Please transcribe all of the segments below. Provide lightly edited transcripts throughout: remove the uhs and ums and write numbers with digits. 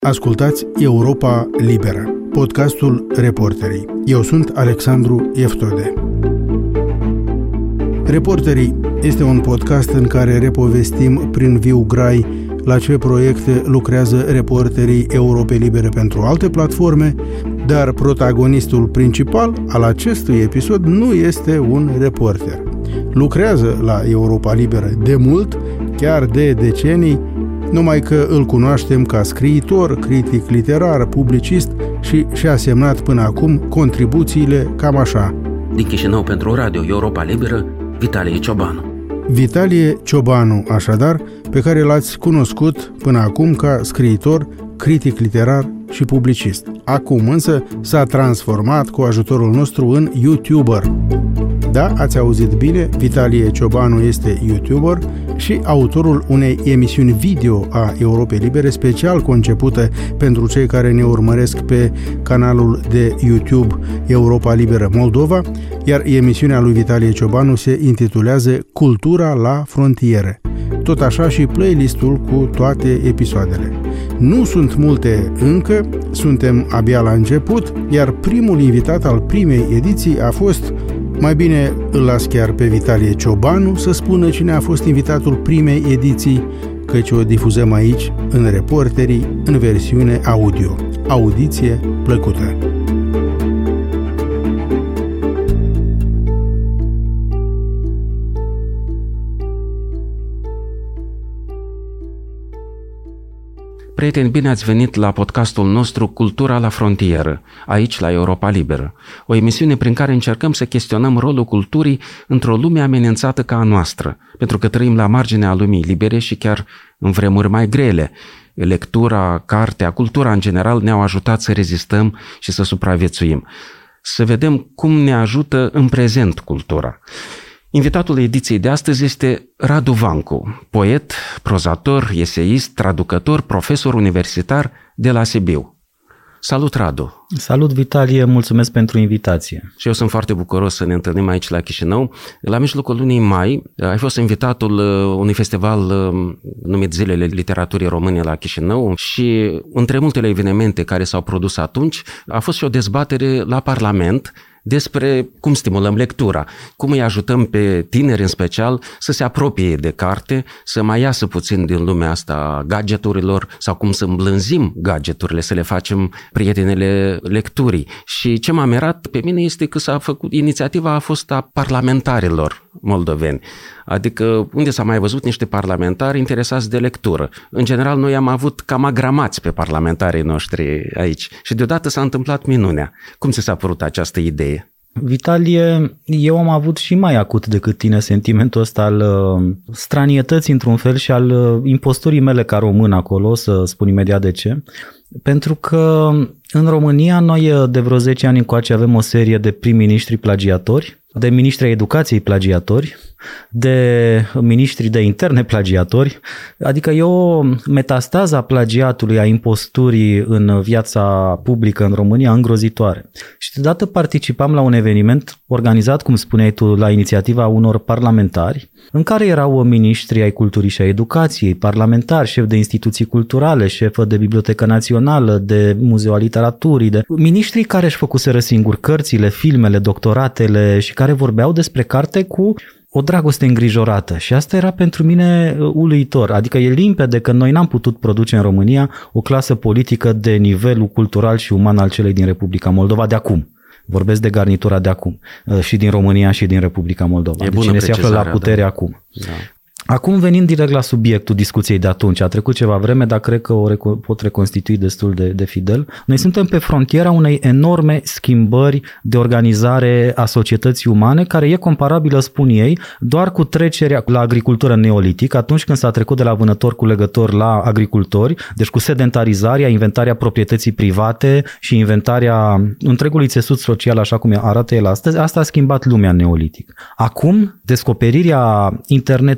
Ascultați Europa Liberă, podcastul Reporterii. Eu sunt Alexandru Eftode. Reporterii este un podcast în care repovestim prin viu grai la ce proiecte lucrează reporterii Europei Libere pentru alte platforme, dar protagonistul principal al acestui episod nu este un reporter. Lucrează la Europa Liberă de mult, chiar de decenii, numai că îl cunoaștem ca scriitor, critic literar, publicist și și-a semnat până acum contribuțiile cam așa. Din Chișinău pentru Radio Europa Liberă, Vitalie Ciobanu. Vitalie Ciobanu, așadar, pe care l-ați cunoscut până acum ca scriitor, critic literar și publicist. Acum însă s-a transformat cu ajutorul nostru în YouTuber. Da, ați auzit bine, Vitalie Ciobanu este YouTuber și autorul unei emisiuni video a Europei Libere special concepute pentru cei care ne urmăresc pe canalul de YouTube Europa Liberă Moldova, iar emisiunea lui Vitalie Ciobanu se intitulează Cultura la frontiere. Tot așa și playlistul cu toate episoadele. Nu sunt multe încă, suntem abia la început, iar primul invitat al primei ediții a fost, mai bine îl las chiar pe Vitalie Ciobanu să spună cine a fost invitatul primei ediții, căci o difuzăm aici, în Reporterii, în versiune audio. Audiție plăcută! Prieteni, bine ați venit la podcastul nostru Cultura la frontieră, aici la Europa Liberă, o emisiune prin care încercăm să chestionăm rolul culturii într-o lume amenințată ca a noastră, pentru că trăim la marginea lumii libere și chiar în vremuri mai grele. Lectura, cartea, cultura în general ne-au ajutat să rezistăm și să supraviețuim. Să vedem cum ne ajută în prezent cultura. Invitatul ediției de astăzi este Radu Vancu, poet, prozator, eseist, traducător, profesor universitar de la Sibiu. Salut, Radu! Salut, Vitalie, mulțumesc pentru invitație. Și eu sunt foarte bucuros să ne întâlnim aici la Chișinău. La mijlocul lunii mai ai fost invitatul unui festival numit Zilele Literaturii Române la Chișinău și între multele evenimente care s-au produs atunci a fost și o dezbatere la Parlament despre cum stimulăm lectura, cum îi ajutăm pe tineri în special să se apropie de carte, să mai iasă puțin din lumea asta a gadgeturilor sau cum să îmblânzim gadgeturile, să le facem prietenele lecturii. Și ce m-a mirat pe mine este că inițiativa a fost a parlamentarilor moldoveni. Adică unde s-a mai văzut niște parlamentari interesați de lectură. În general, noi am avut cam agramați pe parlamentarii noștri aici și deodată s-a întâmplat minunea. Cum ți s-a părut această idee? Vitalie, eu am avut și mai acut decât tine sentimentul ăsta al stranietății într-un fel și al imposturii mele ca român acolo, să spun imediat de ce. Pentru că în România noi de vreo 10 ani încoace avem o serie de prim-ministri plagiatori, de ministri ai educației plagiatori, de ministri de interne plagiatori, adică e o metastază a plagiatului, a imposturii în viața publică în România îngrozitoare. Și deodată participam la un eveniment organizat, cum spuneai tu, la inițiativa unor parlamentari, în care erau ministri ai culturii și a educației, parlamentari, șef de instituții culturale, șef de bibliotecă națională, de muzeu al literaturii, de ministrii care își făcuseră singuri cărțile, filmele, doctoratele și care vorbeau despre carte cu o dragoste îngrijorată și asta era pentru mine uluitor. Adică e limpede că noi n-am putut produce în România o clasă politică de nivelul cultural și uman al celei din Republica Moldova de acum. Vorbesc de garnitura de acum și din România și din Republica Moldova. Deci cine se află la putere acum. Da. Acum venind direct la subiectul discuției de atunci, a trecut ceva vreme, dar cred că o pot reconstitui destul de fidel. Noi suntem pe frontiera unei enorme schimbări de organizare a societății umane, care e comparabilă, spun ei, doar cu trecerea la agricultură neolitic, atunci când s-a trecut de la vânător-culegător la agricultori, deci cu sedentarizarea, inventarea proprietății private și inventarea întregului țesut social, așa cum arată el astăzi, asta a schimbat lumea neolitic. Acum, descoperirea internetului, a lumii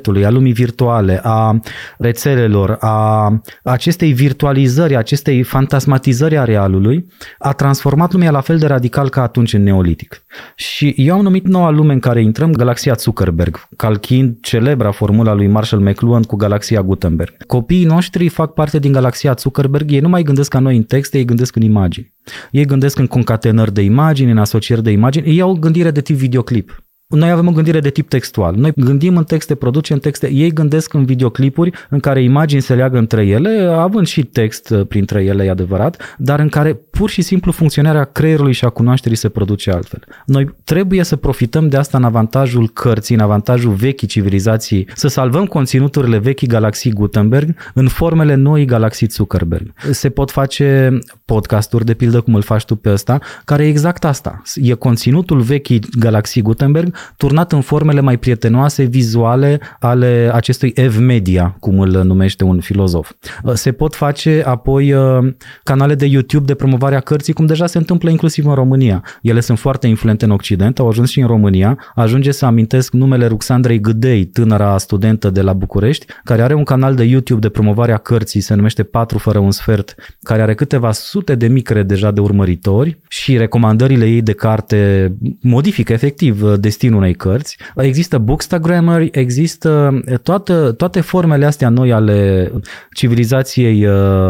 lumii virtuale, a rețelelor, a acestei virtualizări, acestei fantasmatizări a realului, a transformat lumea la fel de radical ca atunci în neolitic. Și eu am numit noua lume în care intrăm galaxia Zuckerberg, calchind celebra formula lui Marshall McLuhan cu galaxia Gutenberg. Copiii noștri fac parte din galaxia Zuckerberg, ei nu mai gândesc ca noi în texte, ei gândesc în imagini. Ei gândesc în concatenări de imagini, în asocieri de imagini, ei au o gândire de tip videoclip. Noi avem o gândire de tip textual. Noi gândim în texte, producem texte, ei gândesc în videoclipuri în care imagini se leagă între ele, având și text printre ele, e adevărat, dar în care pur și simplu funcționarea creierului și a cunoașterii se produce altfel. Noi trebuie să profităm de asta în avantajul cărții, în avantajul vechii civilizații, să salvăm conținuturile vechii galaxii Gutenberg în formele noii galaxii Zuckerberg. Se pot face podcasturi, de pildă cum îl faci tu pe ăsta, care e exact asta. E conținutul vechii galaxii Gutenberg turnat în formele mai prietenoase, vizuale ale acestui ev-media, cum îl numește un filozof. Se pot face apoi canale de YouTube de promovare a cărții, cum deja se întâmplă inclusiv în România. Ele sunt foarte influente în Occident, au ajuns și în România. Ajunge să amintesc numele Ruxandrei Gâdei, tânăra studentă de la București, care are un canal de YouTube de promovare a cărții, se numește 4 fără un sfert, care are câteva sute de mii, cred, deja de urmăritori și recomandările ei de carte modifică efectiv destinul unei cărți. Există Bookstagrammer, există toate formele astea noi ale civilizației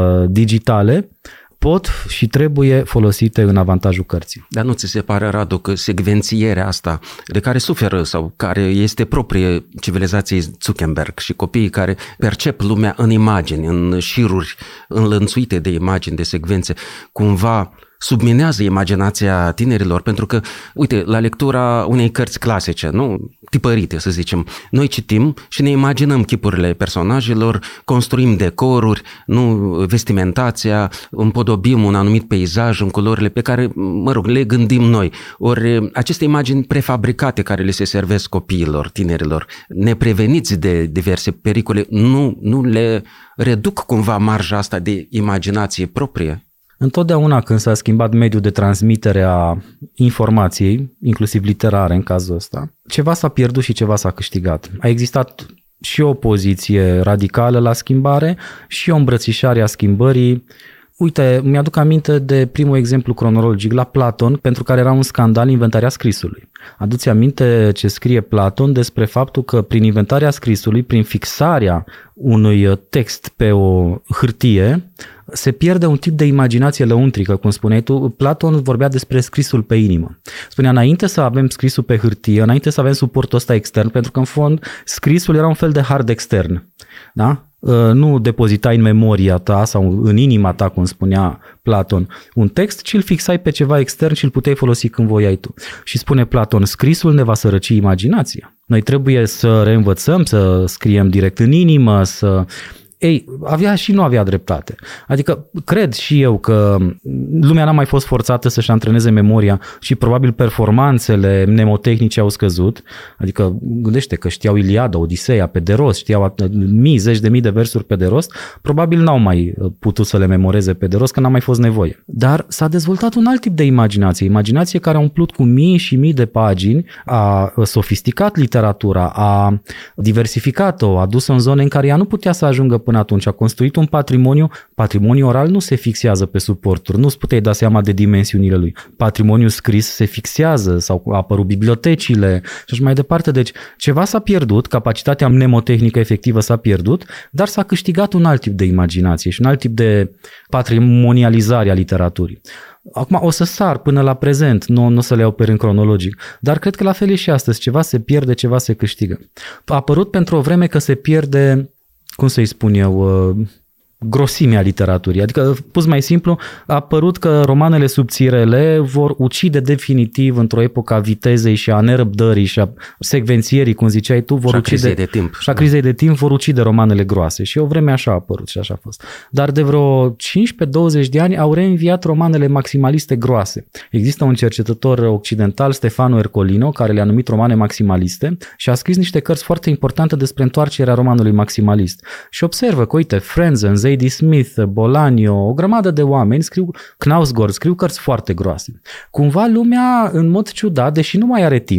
digitale pot și trebuie folosite în avantajul cărții. Dar nu ți se pare, Radu, că secvențierea asta de care suferă sau care este proprie civilizației Zuckerberg și copiii care percep lumea în imagini, în șiruri înlănțuite de imagini, de secvențe, cumva subminează imaginația tinerilor, pentru că, uite, la lectura unei cărți clasice, nu tipărite, să zicem, noi citim și ne imaginăm chipurile personajelor, construim decoruri, nu vestimentația, împodobim un anumit peisaj în culorile pe care, mă rog, le gândim noi. Ori aceste imagini prefabricate care le se servesc copiilor, tinerilor, nepreveniți de diverse pericole, nu le reduc cumva marja asta de imaginație proprie? Întotdeauna când s-a schimbat mediul de transmitere a informației, inclusiv literare în cazul ăsta, ceva s-a pierdut și ceva s-a câștigat. A existat și o poziție radicală la schimbare și o îmbrățișare a schimbării. Uite, mi-aduc aminte de primul exemplu cronologic la Platon, pentru care era un scandal inventarea scrisului. Aduți aminte ce scrie Platon despre faptul că prin inventarea scrisului, prin fixarea unui text pe o hârtie, se pierde un tip de imaginație lăuntrică, cum spuneai tu. Platon vorbea despre scrisul pe inimă. Spunea, înainte să avem scrisul pe hârtie, înainte să avem suportul ăsta extern, pentru că în fond scrisul era un fel de hard extern, da? Nu depozitai în memoria ta sau în inima ta, cum spunea Platon, un text, ci îl fixai pe ceva extern și îl puteai folosi când voiai tu. Și spune Platon, scrisul ne va sărăci imaginația. Noi trebuie să reînvățăm, să scriem direct în inimă, să... Ei, avea și nu avea dreptate. Adică cred și eu că lumea n-a mai fost forțată să-și antreneze memoria și probabil performanțele mnemotehnice au scăzut. Adică gândește că știau Iliada, Odiseea pe de rost, știau zeci de mii de versuri pe de rost, probabil n-au mai putut să le memoreze pe de rost, că n-a mai fost nevoie. Dar s-a dezvoltat un alt tip de imaginație care a umplut cu mii și mii de pagini, a sofisticat literatura, a diversificat-o, a dus-o în zone în care ea nu putea să ajungă până atunci. A construit un patrimoniu oral nu se fixează pe suporturi, nu-ți puteai da seama de dimensiunile lui. Patrimoniul scris se fixează sau au apărut bibliotecile și așa mai departe. Deci ceva s-a pierdut, capacitatea mnemotehnică efectivă s-a pierdut, dar s-a câștigat un alt tip de imaginație și un alt tip de patrimonializare a literaturii. Acum o să sar până la prezent, nu o să le iau pe rând cronologic, dar cred că la fel e și astăzi, ceva se pierde, ceva se câștigă. A apărut pentru o vreme că se pierde, cum să-i spun eu, grosimea literaturii. Adică, pus mai simplu, a apărut că romanele subțirele vor ucide definitiv într-o epocă a vitezei și a nerăbdării și a secvențierii, cum ziceai tu, vor ucide și a crizei de timp vor ucide romanele groase. Și o vreme așa a apărut și așa a fost. Dar de vreo 15-20 de ani au reînviat romanele maximaliste groase. Există un cercetător occidental, Stefano Ercolino, care le-a numit romane maximaliste și a scris niște cărți foarte importante despre întoarcerea romanului maximalist. Și observă că, uite, Franzen, Zadie Smith, Bolaño, o grămadă de oameni Knausgård scriu cărți foarte groase. Cumva lumea, în mod ciudat, deși nu mai are timp,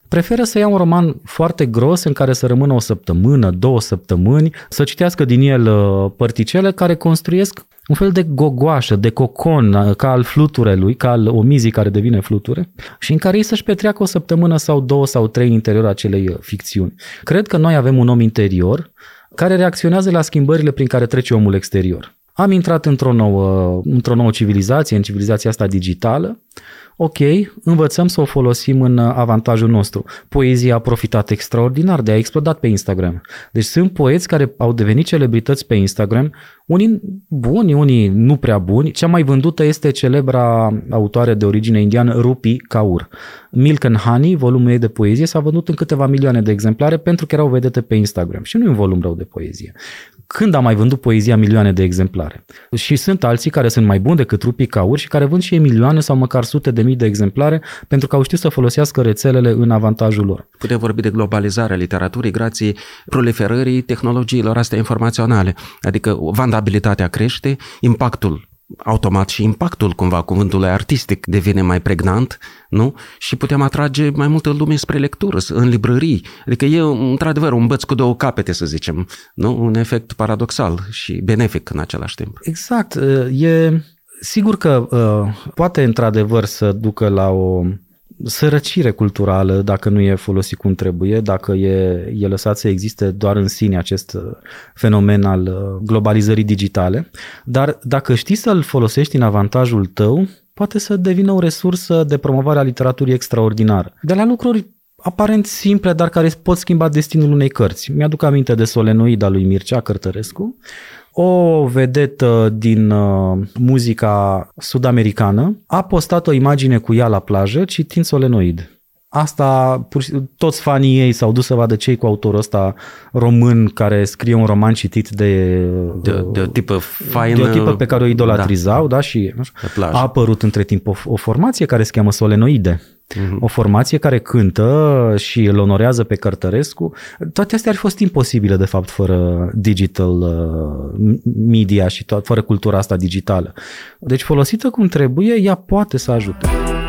preferă să ia un roman foarte gros în care să rămână o săptămână, 2 săptămâni, să citească din el părticele care construiesc un fel de gogoașă, de cocon, ca al fluturelui, ca al omizii care devine fluture, și în care ei să-și petreacă o săptămână sau 2 sau 3 în interiorul acelei ficțiuni. Cred că noi avem un om interior care reacționează la schimbările prin care trece omul exterior. Am intrat într-o nouă civilizație, în civilizația asta digitală. Ok, învățăm să o folosim în avantajul nostru. Poezia a profitat extraordinar a explodat pe Instagram. Deci sunt poeți care au devenit celebrități pe Instagram, unii buni, unii nu prea buni. Cea mai vândută este celebra autoare de origine indiană Rupi Kaur. Milk and Honey, volumul ei de poezie, s-a vândut în câteva milioane de exemplare pentru că erau vedete pe Instagram. Și nu e un volum rău de poezie. Când a mai vândut poezia milioane de exemplare? Și sunt alții care sunt mai buni decât Rupi Kaur și care vând și ei milioane sau măcar sute de mii de exemplare pentru că au știut să folosească rețelele în avantajul lor. Putem vorbi de globalizarea literaturii grație proliferării tehnologiilor astea informaționale, adică vandabilitatea crește, impactul automat și impactul cumva cuvântului artistic devine mai pregnant, nu? Și putem atrage mai multă lume spre lectură, în librării. Adică e într-adevăr un băț cu 2 capete, să zicem, nu? Un efect paradoxal și benefic în același timp. Exact. E sigur că poate într-adevăr să ducă la o sărăcire culturală dacă nu e folosit cum trebuie, dacă e lăsat să existe doar în sine acest fenomen al globalizării digitale, dar dacă știi să-l folosești în avantajul tău, poate să devină o resursă de promovare a literaturii extraordinară. De la lucruri aparent simple, dar care pot schimba destinul unei cărți. Mi-aduc aminte de Solenoida lui Mircea Cărtărescu, o vedetă din muzica sud-americană a postat o imagine cu ea la plajă citind Solenoid. Asta, toți fanii ei s-au dus să vadă cei cu autorul ăsta român care scrie un roman citit de o tipă faină, de o tipă pe care o idolatrizau, da, și a apărut între timp o formație care se cheamă Solenoide. O formație care cântă și îl onorează pe Cărtărescu. Toate astea ar fi fost imposibile, de fapt, fără digital media și fără cultura asta digitală. Deci, folosită cum trebuie, ea poate să ajute.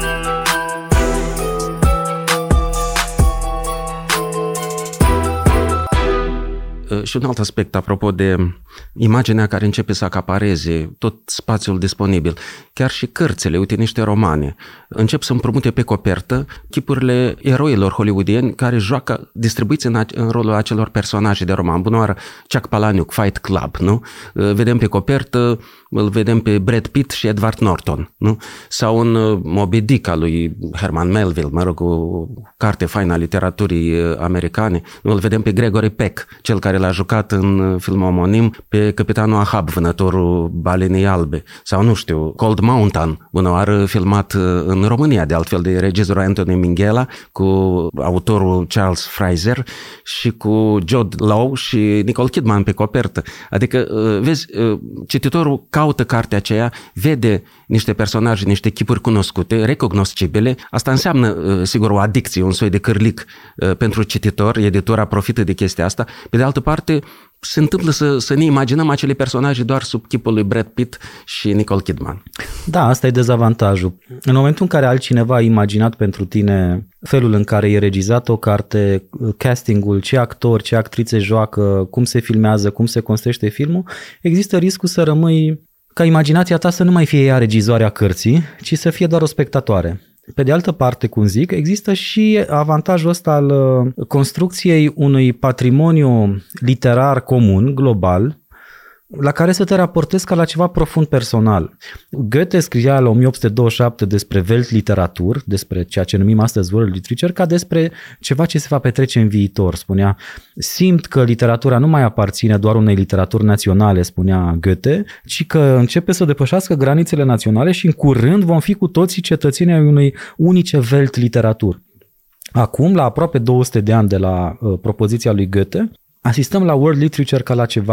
Și un alt aspect, apropo de imaginea care începe să acapareze tot spațiul disponibil, chiar și cărțile, uite, niște romane, încep să împrumute pe copertă chipurile eroilor hollywoodieni care joacă, distribuiți în rolul acelor personaje de roman. Bună oară, Chuck Palahniuk, Fight Club, nu? Vedem pe copertă, îl vedem pe Brad Pitt și Edward Norton, nu? Sau în Moby Dick al lui Herman Melville, mă rog, o carte faină a literaturii americane, nu? Îl vedem pe Gregory Peck, cel care l-a jucat în filmul omonim pe capitanul Ahab, vânătorul balenei albe, sau nu știu, Cold Mountain, bună oară, filmat în România, de altfel de regizorul Anthony Minghella, cu autorul Charles Fraser și cu Jude Law și Nicole Kidman pe copertă. Adică, vezi, cititorul caută cartea aceea, vede niște personaje, niște chipuri cunoscute, recognoscibile. Asta înseamnă, sigur, o adicție, un soi de cârlic pentru cititor. Editura profită de chestia asta. Pe de altă parte, se întâmplă să ne imaginăm acele personaje doar sub chipul lui Brad Pitt și Nicole Kidman. Da, asta e dezavantajul. În momentul în care altcineva a imaginat pentru tine felul în care e regizat o carte, castingul, ce actori, ce actrițe joacă, cum se filmează, cum se construiește filmul, există riscul să rămâi, ca imaginația ta să nu mai fie ea regizoarea cărții, ci să fie doar o spectatoare. Pe de altă parte, cum zic, există și avantajul ăsta al construcției unui patrimoniu literar comun, global, la care să te raportezi ca la ceva profund personal. Goethe scria la 1827 despre Weltliteratur, despre ceea ce numim astăzi World Literature, ca despre ceva ce se va petrece în viitor. Spunea, simt că literatura nu mai aparține doar unei literaturi naționale, spunea Goethe, ci că începe să depășească granițele naționale și în curând vom fi cu toții cetățenii ai unei unice Weltliteratur. Acum, la aproape 200 de ani de la propoziția lui Goethe, asistăm la World Literature ca la ceva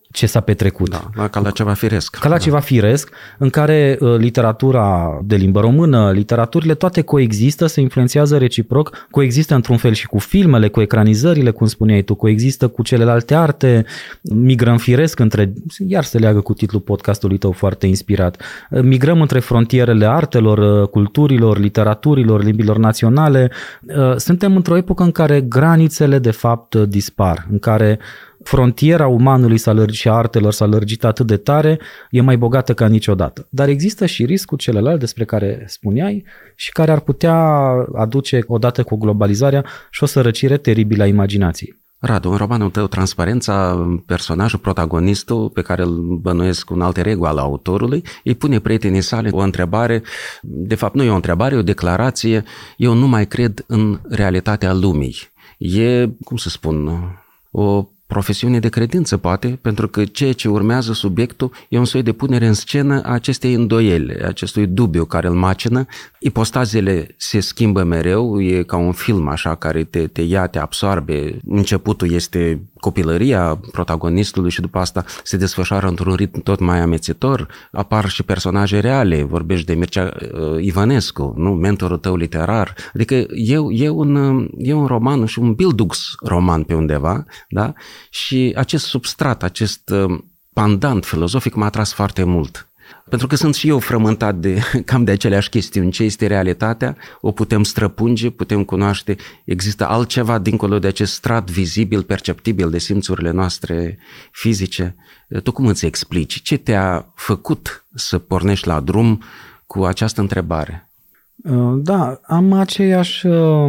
ce s-a petrecut. Da, ca la ceva firesc. Ca la ceva firesc, în care literatura de limbă română, literaturile, toate coexistă, se influențează reciproc, coexistă într-un fel și cu filmele, cu ecranizările, cum spuneai tu, coexistă cu celelalte arte, migrăm firesc iar se leagă cu titlul podcastului tău foarte inspirat, migrăm între frontierele artelor, culturilor, literaturilor, limbilor naționale. Suntem într-o epocă în care granițele de fapt dispar, în care frontiera umanului și a artelor s-a lărgit atât de tare, e mai bogată ca niciodată. Dar există și riscul celălalt despre care spuneai și care ar putea aduce odată cu globalizarea și o sărăcire teribilă a imaginației. Radu, în romanul tău Transparența, personajul, protagonistul, pe care îl bănuiesc un alter ego al autorului, îi pune prietenii sale o întrebare, de fapt nu e o întrebare, e o declarație: eu nu mai cred în realitatea lumii. E, cum să spun, o profesiune de credință, poate, pentru că ceea ce urmează subiectul e un soi de punere în scenă a acestei îndoieli, acestui dubiu care îl macină. Ipostazele se schimbă mereu, e ca un film așa care te ia, te absorbe. Începutul este copilăria protagonistului și după asta se desfășoară într-un ritm tot mai amețitor. Apar și personaje reale, vorbești de Mircea Ivănescu, nu? Mentorul tău literar. Adică e un roman și un Bildungs roman pe undeva, da? Și acest substrat, acest pandant filozofic m-a atras foarte mult. Pentru că sunt și eu frământat cam de aceleași chestiuni. Ce este realitatea? O putem străpunge, putem cunoaște. Există altceva dincolo de acest strat vizibil, perceptibil de simțurile noastre fizice. Tu cum îți explici? Ce te-a făcut să pornești la drum cu această întrebare? Da, am aceeași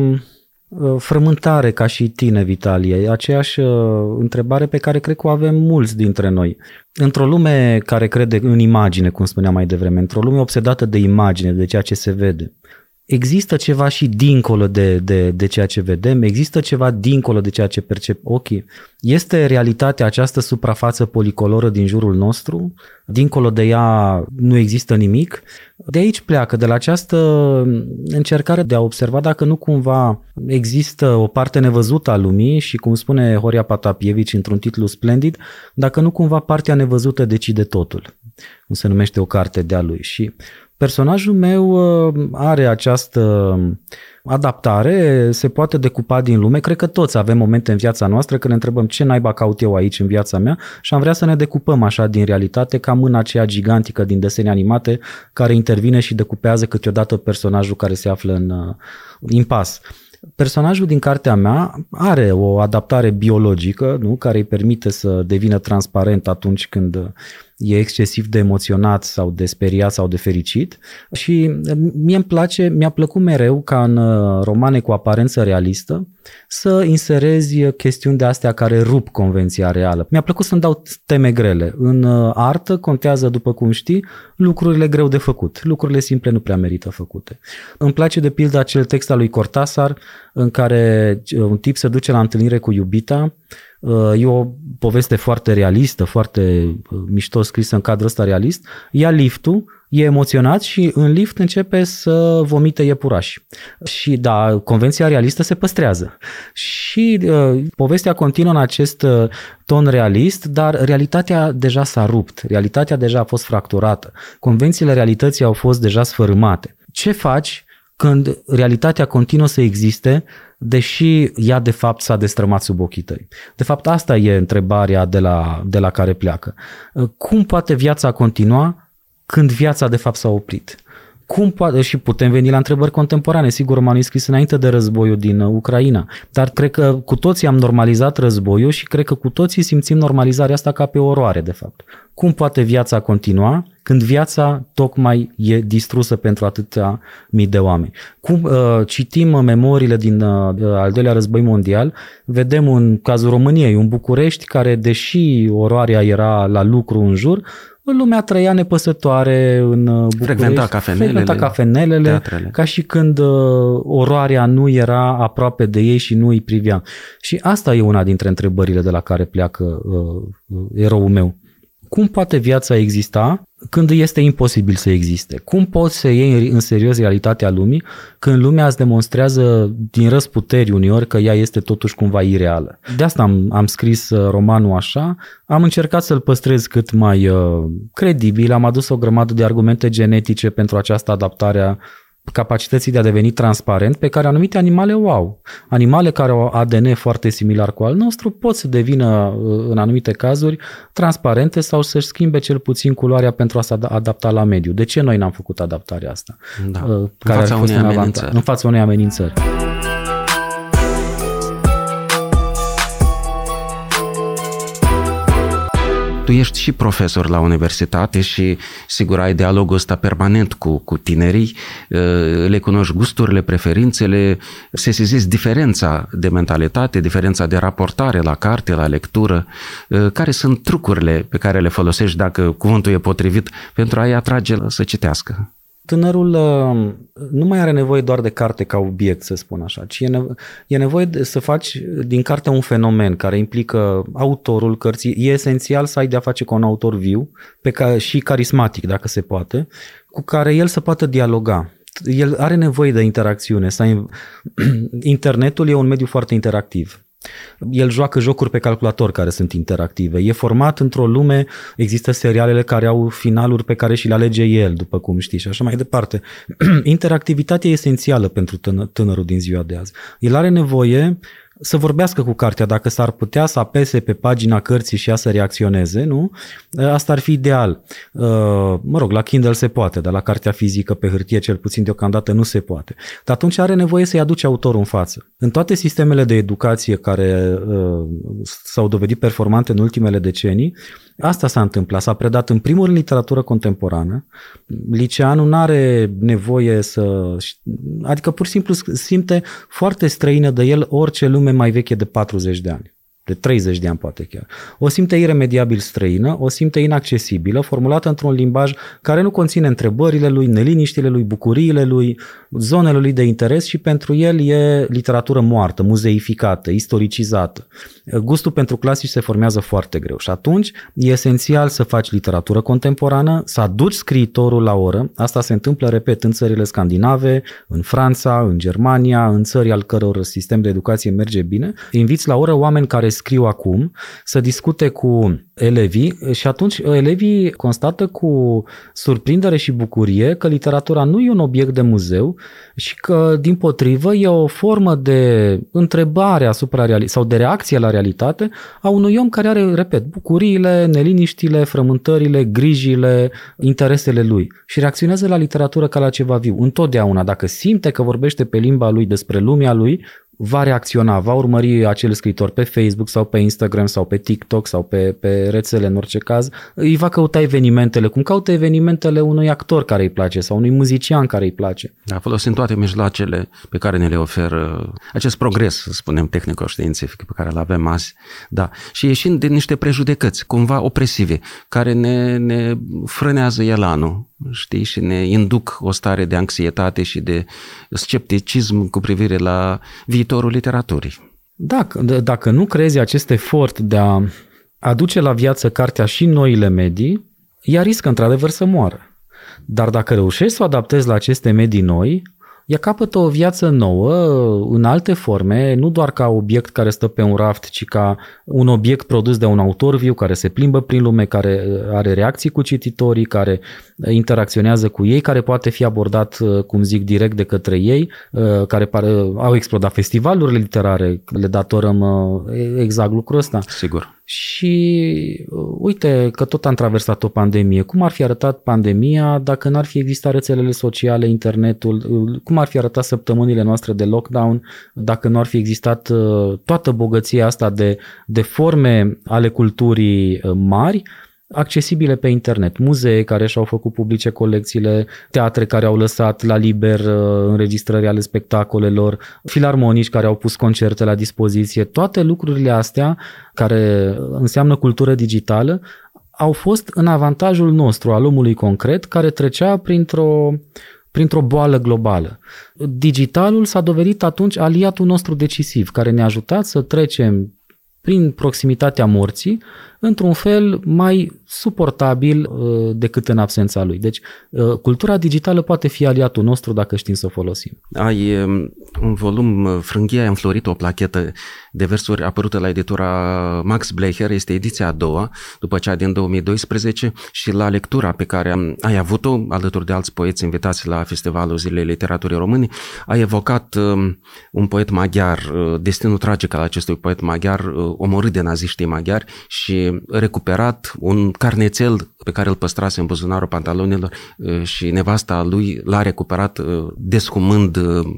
frământare ca și tine, Vitalie, aceeași întrebare pe care cred că o avem mulți dintre noi. Într-o lume care crede în imagine, cum spuneam mai devreme, într-o lume obsedată de imagine, de ceea ce se vede, există ceva și dincolo de ceea ce vedem? Există ceva dincolo de ceea ce percep ochii? Este realitatea această suprafață policoloră din jurul nostru? Dincolo de ea nu există nimic? De aici pleacă, de la această încercare de a observa dacă nu cumva există o parte nevăzută a lumii și, cum spune Horia Patapievici într-un titlu splendid, dacă nu cumva partea nevăzută decide totul, cum se numește o carte de-a lui. Și personajul meu are această adaptare, se poate decupa din lume. Cred că toți avem momente în viața noastră când ne întrebăm ce naiba caut eu aici în viața mea și am vrea să ne decupăm așa din realitate ca mâna aceea gigantică din desene animate care intervine și decupează câteodată personajul care se află în impas. Personajul din cartea mea are o adaptare biologică, nu? Care îi permite să devină transparent atunci când e excesiv de emoționat sau de speriat sau de fericit și mi-a plăcut mereu ca în romane cu aparență realistă să inserezi chestiuni de astea care rup convenția reală. Mi-a plăcut să-mi dau teme grele. În artă contează, după cum știi, lucrurile greu de făcut. Lucrurile simple nu prea merită făcute. Îmi place de pildă acel text al lui Cortázar în care un tip se duce la întâlnire cu iubita. E o poveste foarte realistă, foarte mișto scrisă în cadrul ăsta realist. Ia liftul, e emoționat și în lift începe să vomite iepurași. Și da, convenția realistă se păstrează. Și povestea continuă în acest ton realist, dar realitatea deja s-a rupt, realitatea deja a fost fracturată, convențiile realității au fost deja sfărâmate. Ce faci când realitatea continuă să existe, deși ea de fapt s-a destrămat sub ochii tăi? De fapt asta e întrebarea de la care pleacă. Cum poate viața continua când viața de fapt s-a oprit? Cum poate, și putem veni la întrebări contemporane, sigur romanul e scris înainte de războiul din Ucraina, dar cred că cu toții am normalizat războiul și cred că cu toții simțim normalizarea asta ca pe oroare de fapt. Cum poate viața continua când viața tocmai e distrusă pentru atâtea mii de oameni? Cum citim memoriile din al doilea război mondial, vedem în cazul României, un București care, deși oroarea era la lucru în jur, lumea trăia nepăsătoare în București, frecventa cafenelele, teatrele. Ca și când oroarea nu era aproape de ei și nu îi privea. Și asta e una dintre întrebările de la care pleacă eroul meu. cum poate viața exista când este imposibil să existe? Cum poți să iei în serios realitatea lumii când lumea îți demonstrează din răzputeri uneori că ea este totuși cumva ireală? De asta am scris romanul așa, am încercat să-l păstrez cât mai credibil, am adus o grămadă de argumente genetice pentru această adaptare a capacității de a deveni transparent pe care anumite animale o au. Animale care au ADN foarte similar cu al nostru pot să devină în anumite cazuri transparente sau să-și schimbe cel puțin culoarea pentru a se adapta la mediu. De ce noi n-am făcut adaptarea asta? Da. Care în fața unei amenințări. Tu ești și profesor la universitate și sigur ai dialogul ăsta permanent cu tinerii, le cunoști gusturile, preferințele, sesizezi diferența de mentalitate, diferența de raportare la carte, la lectură. Care sunt trucurile pe care le folosești, dacă cuvântul e potrivit, pentru a-i atrage să citească? Tânărul nu mai are nevoie doar de carte ca obiect, să spun așa, ci e nevoie să faci din carte un fenomen care implică autorul cărții. E esențial să ai de-a face cu un autor viu și carismatic, dacă se poate, cu care el să poată dialoga. El are nevoie de interacțiune. Internetul e un mediu foarte interactiv. El joacă jocuri pe calculator care sunt interactive. E format într-o lume, există serialele care au finaluri pe care și le alege el, după cum știi, și așa mai departe. Interactivitatea e esențială pentru tânărul din ziua de azi. El are nevoie să vorbească cu cartea, dacă s-ar putea să apese pe pagina cărții și ea să reacționeze, nu? Asta ar fi ideal. La Kindle se poate, dar la cartea fizică pe hârtie cel puțin deocamdată nu se poate. Dar atunci are nevoie să-i aduce autorul în față. În toate sistemele de educație care s-au dovedit performante în ultimele decenii, asta s-a întâmplat. S-a predat în primul rând literatură contemporană. Liceanul nu are nevoie adică pur și simplu simte foarte străină de el orice lume mai veche de 40 de ani. De 30 de ani poate chiar. O simte iremediabil străină, o simte inaccesibilă, formulată într-un limbaj care nu conține întrebările lui, neliniștile lui, bucuriile lui, zonele lui de interes și pentru el e literatură moartă, muzeificată, istoricizată. Gustul pentru clasici se formează foarte greu și atunci e esențial să faci literatură contemporană, să aduci scriitorul la oră. Asta se întâmplă, repet, în țările scandinave, în Franța, în Germania, în țări al căror sistem de educație merge bine. Inviți la oră oameni care scriu acum, să discute cu elevii și atunci elevii constată cu surprindere și bucurie că literatura nu e un obiect de muzeu și că, dimpotrivă, e o formă de întrebare asupra sau de reacție la realitate a unui om care are, repet, bucuriile, neliniștile, frământările, grijile, interesele lui și reacționează la literatură ca la ceva viu. Întotdeauna, dacă simte că vorbește pe limba lui despre lumea lui, va reacționa, va urmări acel scriitor pe Facebook sau pe Instagram sau pe TikTok sau pe rețele în orice caz, îi va căuta evenimentele, cum caută evenimentele unui actor care îi place sau unui muzician care îi place. Da, folosind toate mijloacele pe care ne le oferă acest progres, să spunem, tehnico-științific pe care îl avem azi, da, și ieșind din niște prejudecăți, cumva opresive, care ne frânează elanul, știi, și ne induc o stare de anxietate și de scepticism cu privire la viitorul literaturii. Dacă nu creezi acest efort de a aduce la viață cartea și noile medii, ea riscă într-adevăr să moară. Dar dacă reușești să o adaptezi la aceste medii noi, ea capătă o viață nouă în alte forme, nu doar ca obiect care stă pe un raft, ci ca un obiect produs de un autor viu care se plimbă prin lume, care are reacții cu cititorii, care interacționează cu ei, care poate fi abordat, cum zic, direct de către ei, care au explodat festivalurile literare, le datorăm exact lucrul ăsta. Sigur. Și uite că tot am traversat o pandemie. Cum ar fi arătat pandemia dacă n-ar fi existat rețelele sociale, internetul? Cum ar fi arătat săptămânile noastre de lockdown dacă nu ar fi existat toată bogăția asta de forme ale culturii mari, accesibile pe internet, muzee care și-au făcut publice colecțiile, teatre care au lăsat la liber înregistrări ale spectacolelor, filarmonici care au pus concerte la dispoziție, toate lucrurile astea care înseamnă cultură digitală au fost în avantajul nostru, al omului concret, care trecea printr-o boală globală. Digitalul s-a dovedit atunci aliatul nostru decisiv, care ne-a ajutat să trecem prin proximitatea morții într-un fel mai suportabil decât în absența lui. Deci cultura digitală poate fi aliatul nostru dacă știm să o folosim. Ai un volum, Frânghia înflorit, o plachetă de versuri apărută la editura Max Blecher, este ediția a doua, după cea din 2012, și la lectura pe care ai avut-o, alături de alți poeți invitați la Festivalul Zilei Literaturii Române, ai evocat un poet maghiar, destinul tragic al acestui poet maghiar, omorât de naziștii maghiari și recuperat un carnețel pe care îl păstrase în buzunarul pantalonilor și nevasta lui l-a recuperat descumând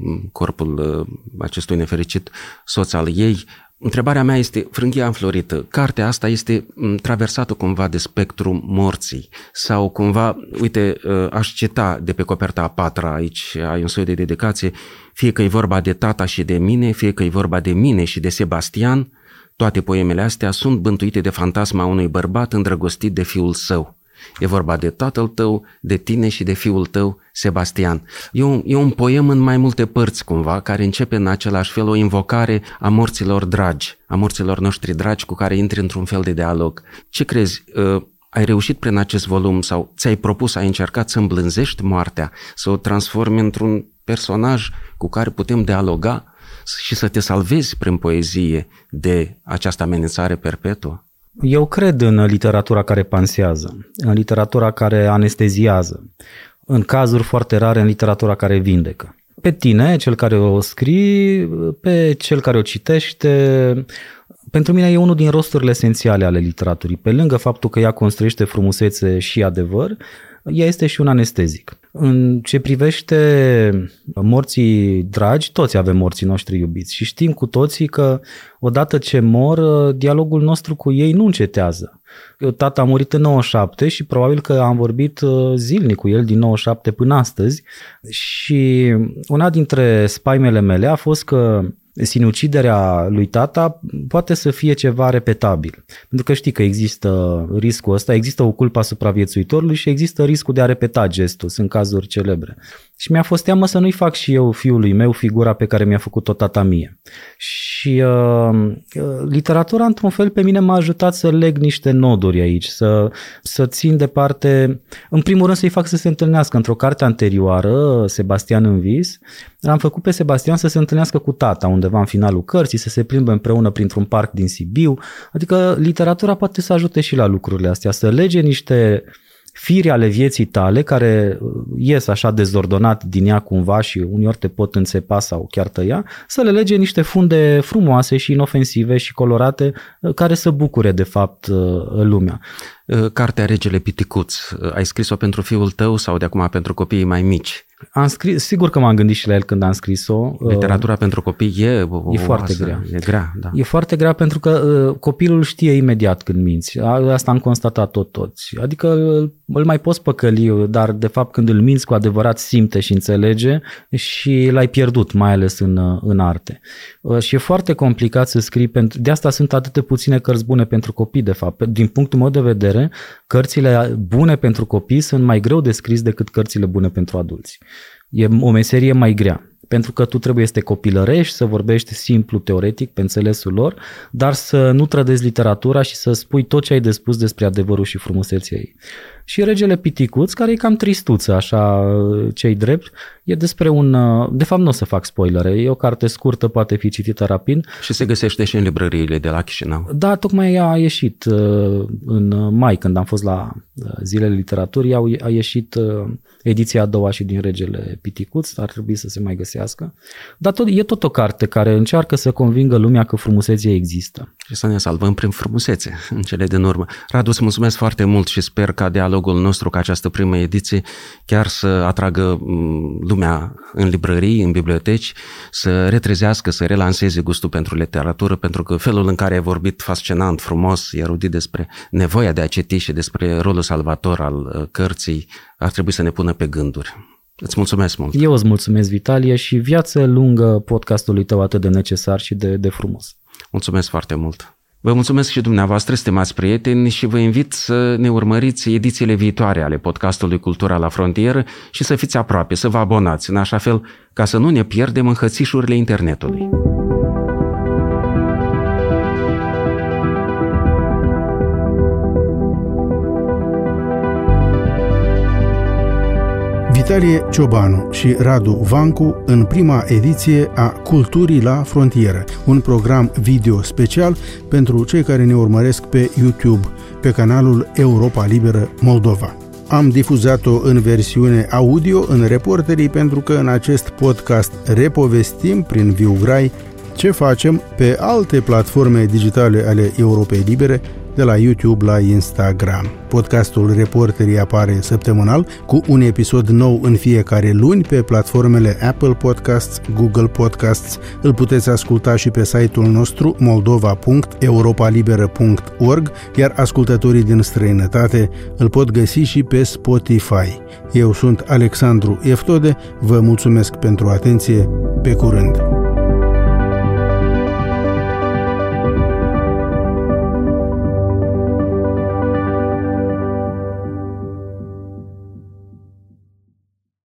corpul acestui nefericit soț al ei. Întrebarea mea este, Frânghia înflorită, cartea asta este traversată cumva de spectru morții sau cumva, uite, aș cita de pe coperta a patra, aici ai un soi de dedicație, fie că e vorba de tata și de mine, fie că e vorba de mine și de Sebastian, toate poemele astea sunt bântuite de fantasma unui bărbat îndrăgostit de fiul său. E vorba de tatăl tău, de tine și de fiul tău, Sebastian. E un poem în mai multe părți cumva, care începe în același fel o invocare a morților dragi, a morților noștri dragi cu care intri într-un fel de dialog. Ce crezi? Ai reușit prin acest volum sau ți-ai propus, ai încercat să îmblânzești moartea, să o transformi într-un personaj cu care putem dialoga și să te salvezi prin poezie de această amenințare perpetuă? Eu cred în literatura care pansează, în literatura care anesteziază, în cazuri foarte rare în literatura care vindecă. Pe tine, cel care o scrie, pe cel care o citește. Pentru mine e unul din rosturile esențiale ale literaturii. Pe lângă faptul că ea construiește frumusețe și adevăr, ea este și un anestezic. În ce privește morții dragi, toți avem morții noștri iubiți și știm cu toții că odată ce mor, dialogul nostru cu ei nu încetează. Tata a murit în 97 și probabil că am vorbit zilnic cu el din 97 până astăzi și una dintre spaimele mele a fost că sinuciderea lui tata poate să fie ceva repetabil. Pentru că știi că există riscul ăsta, există o culpă a supraviețuitorului și există riscul de a repeta gestul, sunt cazuri celebre. Și mi-a fost teamă să nu-i fac și eu fiului meu figura pe care mi-a făcut-o tata mie. Și literatura, într-un fel, pe mine m-a ajutat să leg niște noduri aici, să țin departe, în primul rând să-i fac să se întâlnească. Într-o carte anterioară, Sebastian în vis, l-am făcut pe Sebastian să se întâlnească cu tata undeva în finalul cărții, să se plimbe împreună printr-un parc din Sibiu. Adică literatura poate să ajute și la lucrurile astea, să lege niște firi ale vieții tale care ies așa dezordonat din ea cumva și uneori te pot înțepa sau chiar tăia, să le lege niște funde frumoase și inofensive și colorate care să bucure de fapt lumea. Cartea Regele Piticuț, ai scris-o pentru fiul tău sau de acum pentru copiii mai mici? Am scris, sigur că m-am gândit și la el când am scris-o. Literatura pentru copii e foarte grea. E grea, da. E foarte grea pentru că copilul știe imediat când minți. Asta am constatat toți. Adică îl mai poți păcăli, dar de fapt când îl minți cu adevărat simte și înțelege și l-ai pierdut, mai ales în arte. Și e foarte complicat să scrii, de asta sunt atât de puține cărți bune pentru copii, de fapt. Din punctul meu de vedere, cărțile bune pentru copii sunt mai greu de scris decât cărțile bune pentru adulți. E o meserie mai grea, pentru că tu trebuie să te copilărești, să vorbești simplu, teoretic, pe înțelesul lor, dar să nu trădezi literatura și să spui tot ce ai de spus despre adevărul și frumusețea ei. Și Regele Piticuț, care e cam tristuță, așa, ce-i drept, e despre de fapt nu o să fac spoilere, e o carte scurtă, poate fi citită rapid. Și se găsește și în librăriile de la Chișinău. Da, tocmai ea a ieșit în mai, când am fost la Zilele Literaturii, a ieșit ediția a doua și din Regele Piticuț, ar trebui să se mai găsească. Dar e tot o carte care încearcă să convingă lumea că frumusețea există. Și să ne salvăm prin frumusețe, în cele din urmă. Radu, îți mulțumesc foarte mult și sper ca dialogul nostru, ca această primă ediție, chiar să atragă lumea în librării, în biblioteci, să retrezească, să relanseze gustul pentru literatură, pentru că felul în care ai vorbit fascinant, frumos, erudit despre nevoia de a citi și despre rolul salvator al cărții, ar trebui să ne pună pe gânduri. Îți mulțumesc mult! Eu îți mulțumesc, Vitalie, și viață lungă podcastului tău atât de necesar și de frumos. Mulțumesc foarte mult! Vă mulțumesc și dumneavoastră, stimați prieteni, și vă invit să ne urmăriți edițiile viitoare ale podcastului Cultura la Frontieră și să fiți aproape, să vă abonați, în așa fel ca să nu ne pierdem în hățișurile internetului. Vitalie Ciobanu și Radu Vancu în prima ediție a Culturii la Frontieră, un program video special pentru cei care ne urmăresc pe YouTube, pe canalul Europa Liberă Moldova. Am difuzat-o în versiune audio în Reporterii pentru că în acest podcast repovestim prin viu grai ce facem pe alte platforme digitale ale Europei Libere, de la YouTube la Instagram. Podcastul Reporterii apare săptămânal cu un episod nou în fiecare luni pe platformele Apple Podcasts, Google Podcasts. Îl puteți asculta și pe site-ul nostru moldova.europalibera.org, iar ascultătorii din străinătate îl pot găsi și pe Spotify. Eu sunt Alexandru Eftode, vă mulțumesc pentru atenție, pe curând!